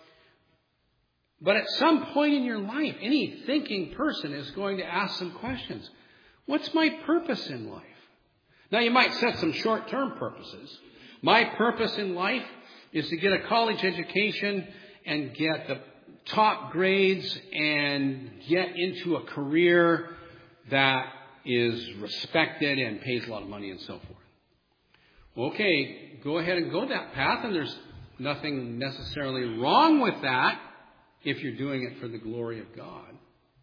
but at some point in your life, any thinking person is going to ask some questions. What's my purpose in life? Now you might set some short-term purposes. My purpose in life is to get a college education and get the top grades and get into a career that is respected and pays a lot of money and so forth. Okay, go ahead and go that path, and there's nothing necessarily wrong with that if you're doing it for the glory of God.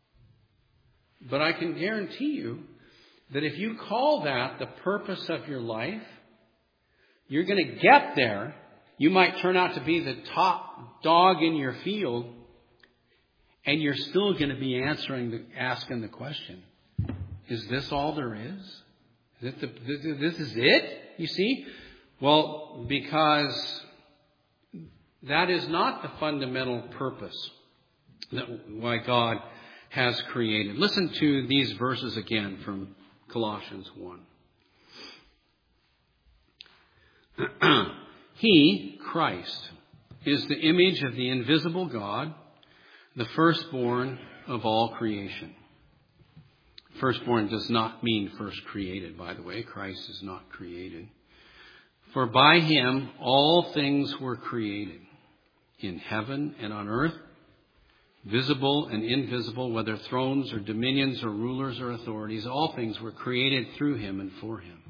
But I can guarantee you that if you call that the purpose of your life, you're going to get there. You might turn out to be the top dog in your field, and you're still going to be answering, the, asking the question, is this all there is? Is it the, this is it? You see? Well, because that is not the fundamental purpose that why God has created. Listen to these verses again from Colossians one. He, Christ, is the image of the invisible God, the firstborn of all creation. Firstborn does not mean first created, by the way. Christ is not created. For by him all things were created, in heaven and on earth, visible and invisible, whether thrones or dominions or rulers or authorities, all things were created through him and for him.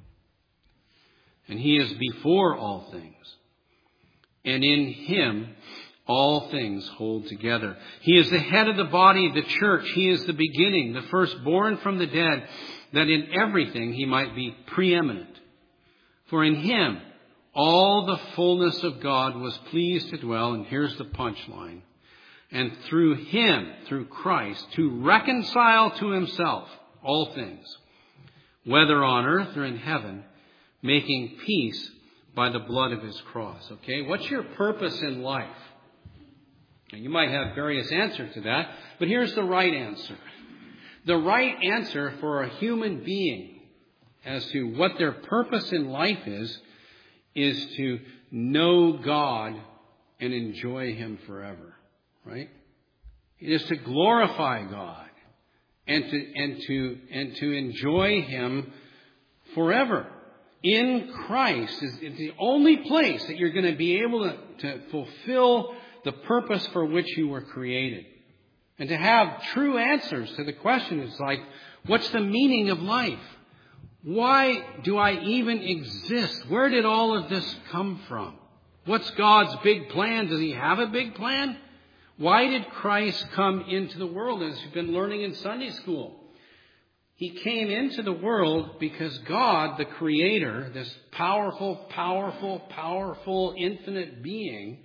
And he is before all things. And in him all things hold together. He is the head of the body, the church. He is the beginning, the firstborn from the dead, that in everything he might be preeminent. For in him all the fullness of God was pleased to dwell, and here's the punchline, and through him, through Christ, to reconcile to himself all things, whether on earth or in heaven, making peace by the blood of his cross. Okay, what's your purpose in life? And you might have various answers to that, but here's the right answer. The right answer for a human being as to what their purpose in life is, is to know God and enjoy him forever. Right? It is to glorify God and to and to and to enjoy him forever. In Christ is the only place that you're going to be able to, to fulfill the purpose for which you were created. And to have true answers to the question is like, what's the meaning of life? Why do I even exist? Where did all of this come from? What's God's big plan? Does he have a big plan? Why did Christ come into the world, as you've been learning in Sunday school? He came into the world because God, the Creator, this powerful, powerful, powerful, infinite being,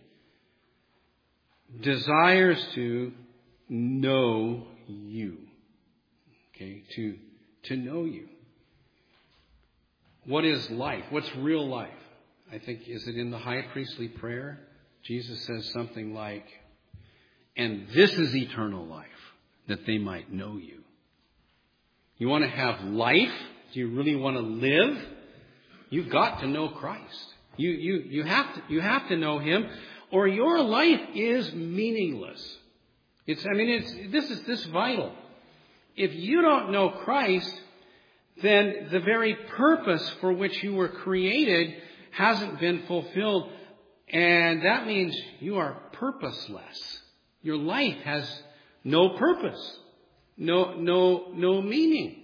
desires to know you. Okay, to, to know you. What is life? What's real life? I think, is it in the high priestly prayer? Jesus says something like, and this is eternal life, that they might know you. You want to have life? Do you really want to live? You've got to know Christ. You, you, you have to, you have to know him, or your life is meaningless. It's, I mean, it's, this is this vital. If you don't know Christ, then the very purpose for which you were created hasn't been fulfilled. And that means you are purposeless. Your life has no purpose, no, no, no meaning.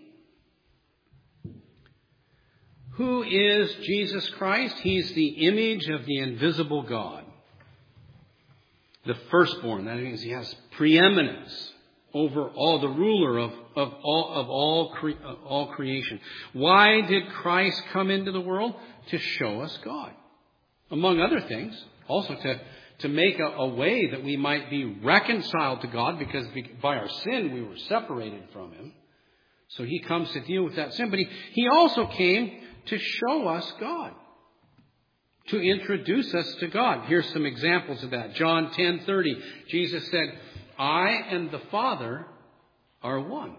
Who is Jesus Christ? He's the image of the invisible God. The firstborn. That means he has preeminence over all, the ruler of, of all of all cre, of all creation. Why did Christ come into the world? To show us God. Among other things, also to, to make a, a way that we might be reconciled to God, because by our sin we were separated from him. So he comes to deal with that sin. But he, he also came to show us God, to introduce us to God. Here's some examples of that. John ten thirty, Jesus said, I and the Father are one.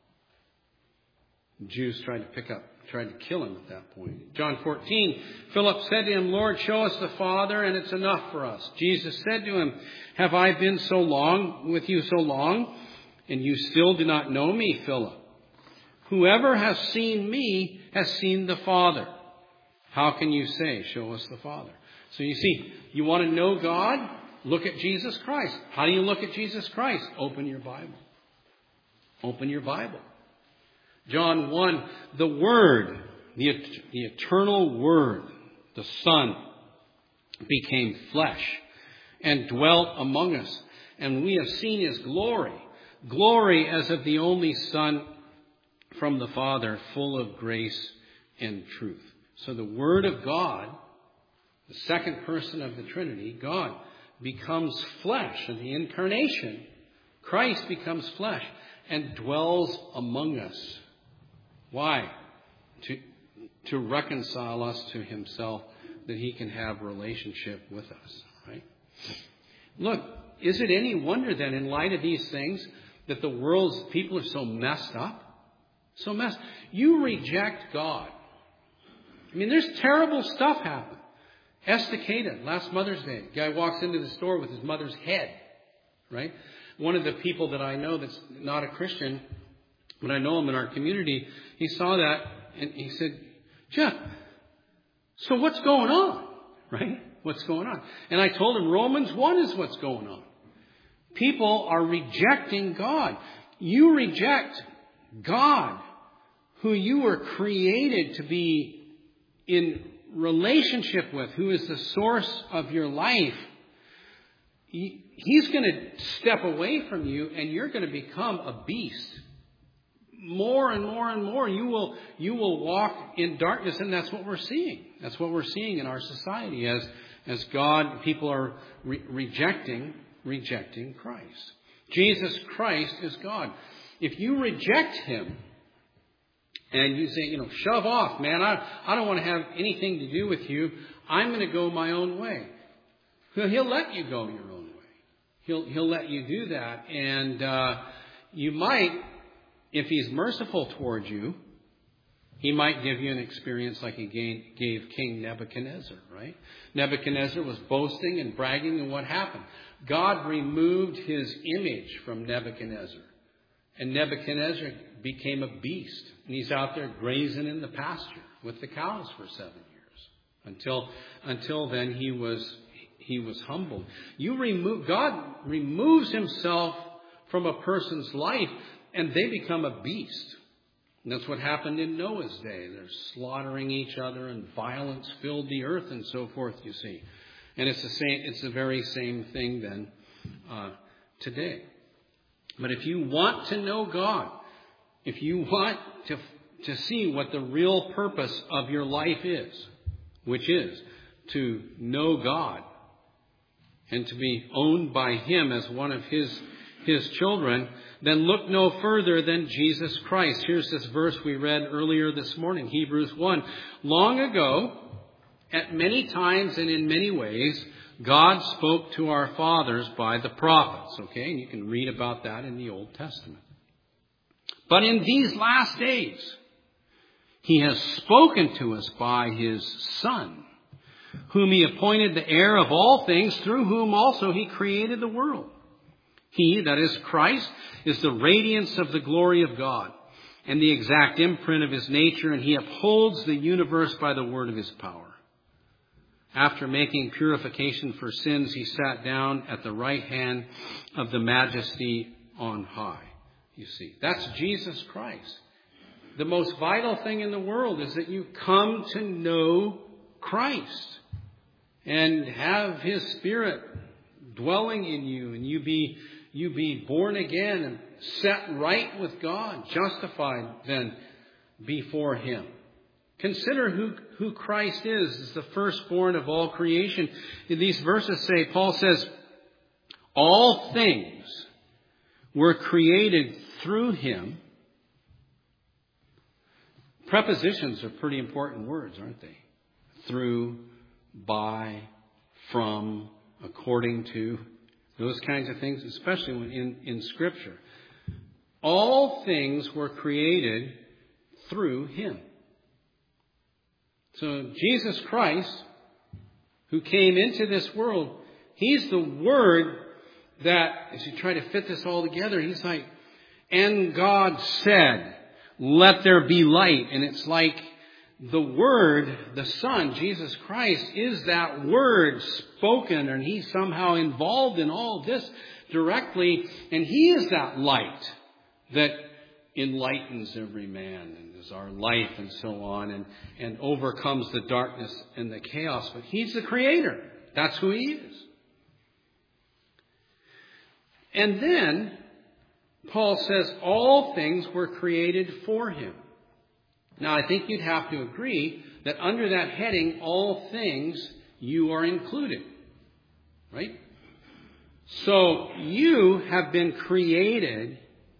The Jews tried to pick up, tried to kill him at that point. John fourteen, Philip said to him, Lord, show us the Father, and it's enough for us. Jesus said to him, have I been so long with you so long, and you still do not know me, Philip? Whoever has seen me has seen the Father. How can you say, show us the Father? So you see, you want to know God? Look at Jesus Christ. How do you look at Jesus Christ? Open your Bible. Open your Bible. John one, the Word, the, the eternal Word, the Son, became flesh and dwelt among us. And we have seen his glory. Glory as of the only Son from the Father, full of grace and truth. So the Word of God, the second person of the Trinity, God, becomes flesh. In the incarnation, Christ becomes flesh and dwells among us. Why? To, to reconcile us to himself, that he can have relationship with us. Right? Look, is it any wonder then, in light of these things, that the world's people are so messed up? So messed. You reject God. I mean, there's terrible stuff happen. Estacada, last Mother's Day. Guy walks into the store with his mother's head. Right? One of the people that I know that's not a Christian, but I know him in our community, he saw that and he said, Jeff, so what's going on? Right? What's going on? And I told him Romans one is what's going on. People are rejecting God. You reject God, who you were created to be in relationship with, who is the source of your life. He's going to step away from you and you're going to become a beast. More and more and more you will you will walk in darkness, and that's what we're seeing. That's what we're seeing in our society as as God, people are re- rejecting rejecting Christ. Jesus Christ is God. If you reject him and you say, you know, shove off, man, I, I don't want to have anything to do with you. I'm going to go my own way. He'll, he'll let you go your own way. He'll, he'll let you do that. And uh, you might, if he's merciful towards you, he might give you an experience like he gave, gave King Nebuchadnezzar, right? Nebuchadnezzar was boasting and bragging, and what happened? God removed his image from Nebuchadnezzar. And Nebuchadnezzar became a beast. And he's out there grazing in the pasture with the cows for seven years. Until until then he was he was humbled. You remove God removes himself from a person's life and they become a beast. And that's what happened in Noah's day. They're slaughtering each other and violence filled the earth and so forth, you see. And it's the same it's the very same thing then uh, today. But if you want to know God, if you want to, to see what the real purpose of your life is, which is to know God and to be owned by him as one of his, his children, then look no further than Jesus Christ. Here's this verse we read earlier this morning, Hebrews one. Long ago, at many times and in many ways, God spoke to our fathers by the prophets, okay? And you can read about that in the Old Testament. But in these last days, he has spoken to us by his Son, whom he appointed the heir of all things, through whom also he created the world. He, that is Christ, is the radiance of the glory of God and the exact imprint of his nature, and he upholds the universe by the word of his power. After making purification for sins, he sat down at the right hand of the Majesty on high. You see, that's Jesus Christ. The most vital thing in the world is that you come to know Christ and have his Spirit dwelling in you, and you be you be born again and set right with God, justified then before him. Consider who, who Christ is, as the firstborn of all creation. In these verses say, Paul says, all things were created through him. Prepositions are pretty important words, aren't they? Through, by, from, according to, those kinds of things, especially when in, in Scripture. All things were created through him. So Jesus Christ, who came into this world, he's the Word that, as you try to fit this all together, he's like, and God said, let there be light. And it's like the Word, the Son, Jesus Christ, is that Word spoken, and he's somehow involved in all this directly. And he is that light that enlightens every man and is our life and so on, and, and overcomes the darkness and the chaos. But he's the Creator. That's who he is. And then Paul says all things were created for him. Now, I think you'd have to agree that under that heading, all things, you are included. Right? So you have been created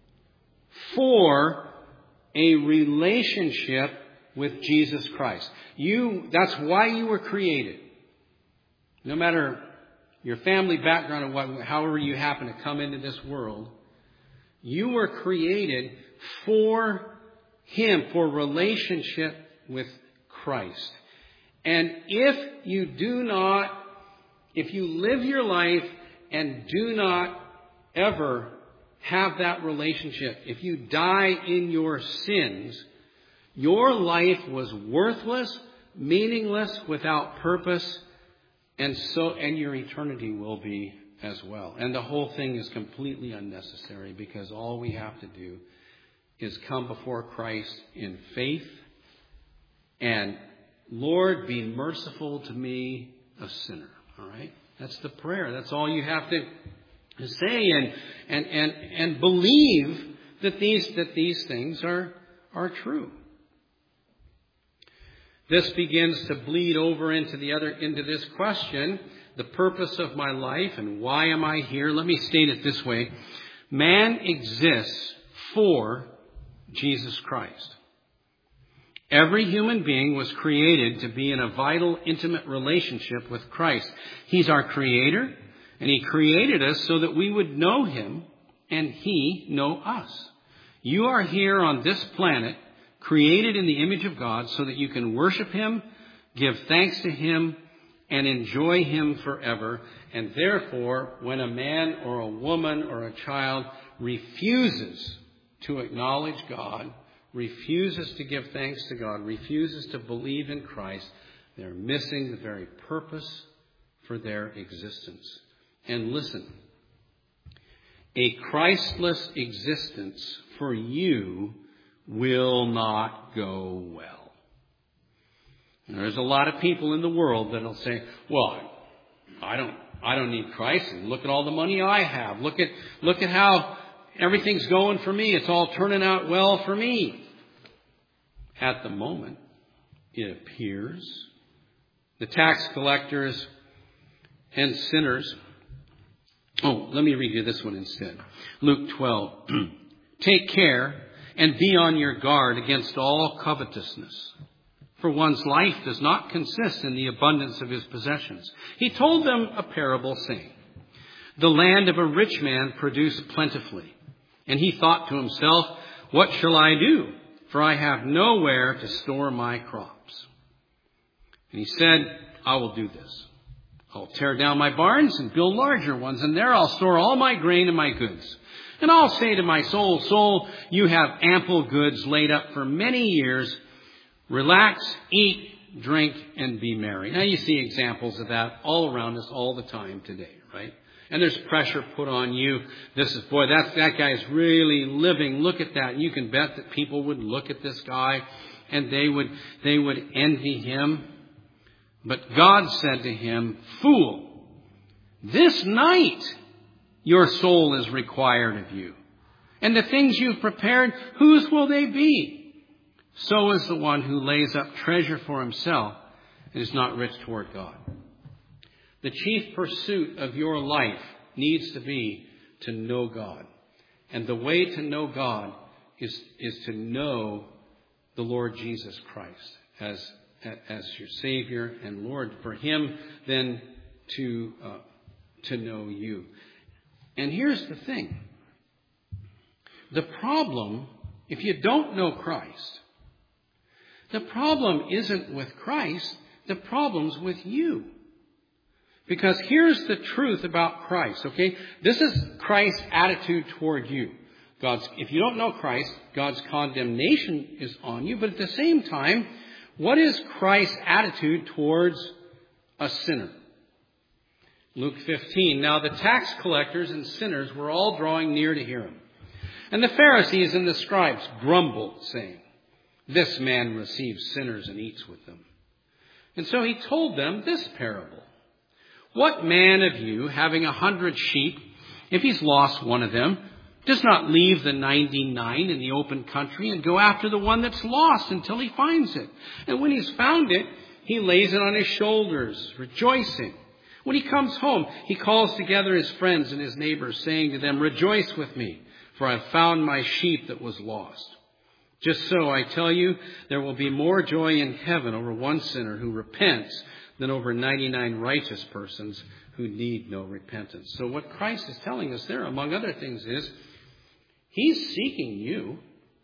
for a relationship with Jesus Christ. You, that's why you were created. No matter your family background and what, however you happen to come into this world, you were created for him, for relationship with Christ. And if you do not, if you live your life and do not ever have that relationship, if you die in your sins, your life was worthless, meaningless, without purpose, and so and your eternity will be as well. And the whole thing is completely unnecessary, because all we have to do is come before Christ in faith and, Lord, be merciful to me, a sinner. All right? That's the prayer. That's all you have to say, and and and and believe that these that these things are are true. This begins to bleed over into the other into this question, the purpose of my life and why am I here? Let me state it this way. Man exists for Jesus Christ. Every human being was created to be in a vital, intimate relationship with Christ. He's our Creator. And he created us so that we would know him and he know us. You are here on this planet, created in the image of God, so that you can worship him, give thanks to him, and enjoy him forever. And therefore, when a man or a woman or a child refuses to acknowledge God, refuses to give thanks to God, refuses to believe in Christ, they're missing the very purpose for their existence. And listen, a Christless existence for you will not go well. And there's a lot of people in the world that'll say, well, I don't I don't need Christ, and look at all the money I have. Look at look at how everything's going for me. It's all turning out well for me. At the moment, it appears the tax collectors and sinners. Oh, let me read you this one instead. Luke twelve. Take care and be on your guard against all covetousness, for one's life does not consist in the abundance of his possessions. He told them a parable, saying, the land of a rich man produced plentifully, and he thought to himself, what shall I do? For I have nowhere to store my crops. And he said, I will do this. I'll tear down my barns and build larger ones, and there I'll store all my grain and my goods. And I'll say to my soul, soul, you have ample goods laid up for many years. Relax, eat, drink, and be merry. Now you see examples of that all around us all the time today, right? And there's pressure put on you. This is, boy, that's, that guy's really living. Look at that. And you can bet that people would look at this guy and they would, they would envy him. But God said to him, fool, this night your soul is required of you. And the things you've prepared, whose will they be? So is the one who lays up treasure for himself and is not rich toward God. The chief pursuit of your life needs to be to know God. And the way to know God is, is to know the Lord Jesus Christ as, as your Savior and Lord. For Him then to, uh, to know you. And here's the thing. The problem, if you don't know Christ, the problem isn't with Christ, the problem's with you. Because here's the truth about Christ, okay? This is Christ's attitude toward you. God's, if you don't know Christ, God's condemnation is on you. But at the same time, what is Christ's attitude towards a sinner? Luke fifteen, now the tax collectors and sinners were all drawing near to hear him. And the Pharisees and the scribes grumbled, saying, this man receives sinners and eats with them. And so he told them this parable. What man of you, having a hundred sheep, if he's lost one of them, does not leave the ninety-nine in the open country and go after the one that's lost until he finds it? And when he's found it, he lays it on his shoulders, rejoicing. When he comes home, he calls together his friends and his neighbors, saying to them, rejoice with me, for I have found my sheep that was lost. Just so, I tell you, there will be more joy in heaven over one sinner who repents than over ninety-nine righteous persons who need no repentance. So what Christ is telling us there, among other things, is He's seeking you.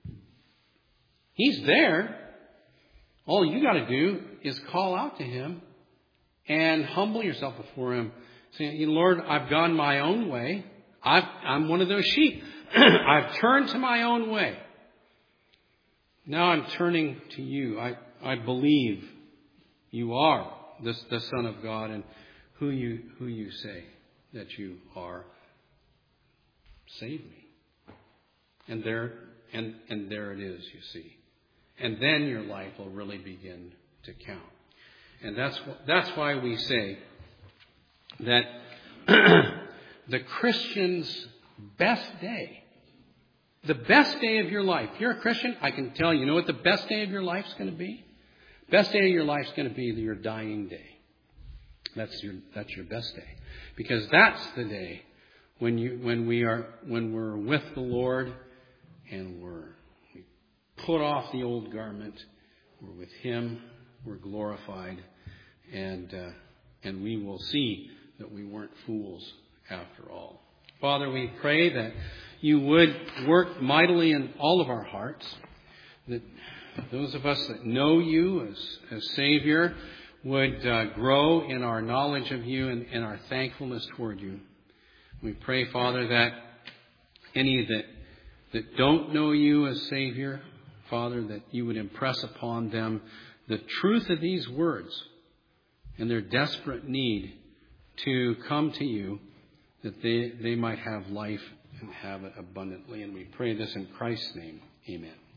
He's there. All you got to do is call out to Him and humble yourself before Him. Say, Lord, I've gone my own way. I've, I'm one of those sheep. I've turned to my own way. Now I'm turning to you. I, I believe you are the, the Son of God and who you who you say that you are. Save me. And there and, and there it is, you see. And then your life will really begin to count. And that's that's why we say that the Christian's best day, the best day of your life. If you're a Christian, I can tell you, you know what the best day of your life is going to be? Best day of your life is going to be your dying day. That's your that's your best day, because that's the day when you when we are when we're with the Lord and we're we put off the old garment. We're with Him. We're glorified, and uh, and we will see that we weren't fools after all. Father, we pray that you would work mightily in all of our hearts, that those of us that know you as, as Savior would uh, grow in our knowledge of you and, and our thankfulness toward you. We pray, Father, that any that that don't know you as Savior, Father, that you would impress upon them the truth of these words and their desperate need to come to you, that they, they might have life and have it abundantly. And we pray this in Christ's name. Amen.